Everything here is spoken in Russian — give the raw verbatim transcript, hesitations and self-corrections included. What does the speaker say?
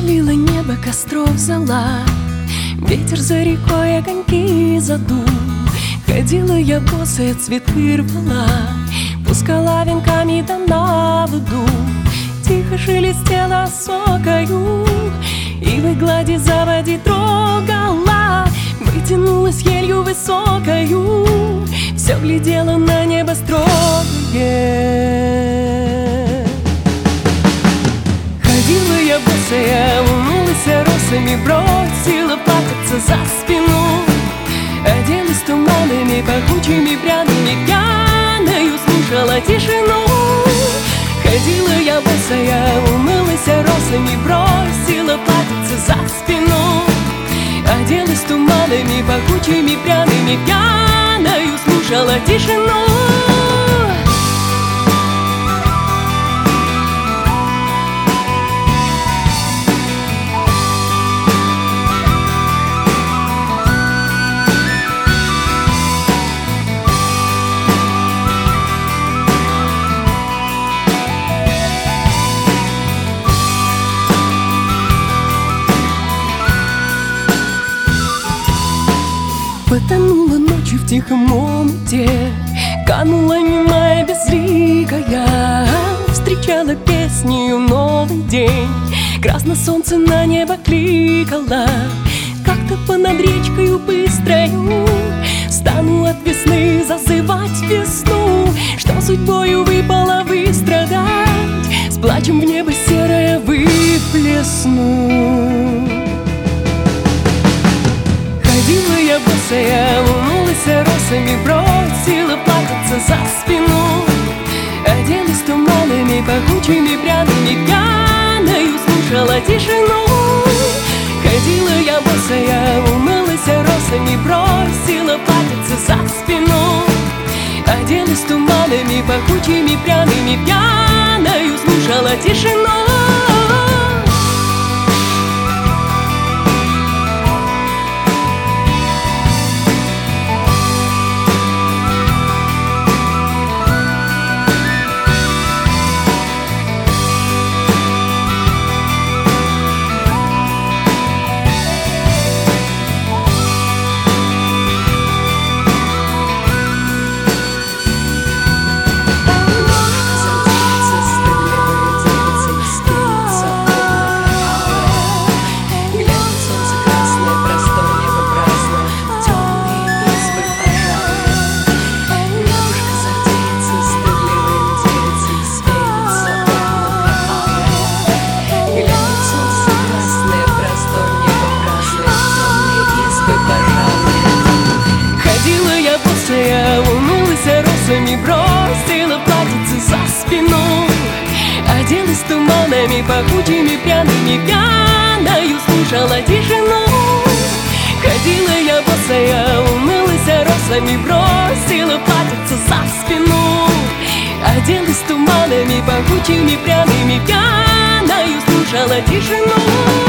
Запалила небо костров зола, ветер за рекой огоньки задул. Ходила я босая, цветы рвала, пускала венками да на воду. Тихо шелестела сокою, и в глади заводи трогала. Вытянулась елью высокою, все глядела на небо строгое. Ходила я босая, умылась росами, бросила плакаться за спину. Оделась туманами, пахучими, пряными, пьяною слушала тишину. Ходила я босая, умылась росами, бросила плакаться за спину. Оделась туманами, пахучими, пряными, пьяною слушала тишину. Потонула ночью в тихом омуте, канула немая безликая. Встречала песнею новый день, красно солнце на небо кликало. Как-то понад речкою быстрою стану от весны зазывать весну, что судьбою выпало выстрадать, с плачем в небо серое выплесну. Ходила я босая, умылась росами, бросила плакаться за спину. Оделась туманами, пахучими, пряными, пьяною слушала тишину. Ходила я босая, умылась росами, бросила плакаться за спину. Оделась туманами, пахучими, пряными, пьяною слушала тишину. Умылась росами, бросила платьице за спину. Оделась туманами, пахучими, пряными, пьяною слушала тишину. Ходила я босая, умылась росами, бросила платьице за спину. Оделась туманами, пахучими, пряными, пьяною слушала тишину.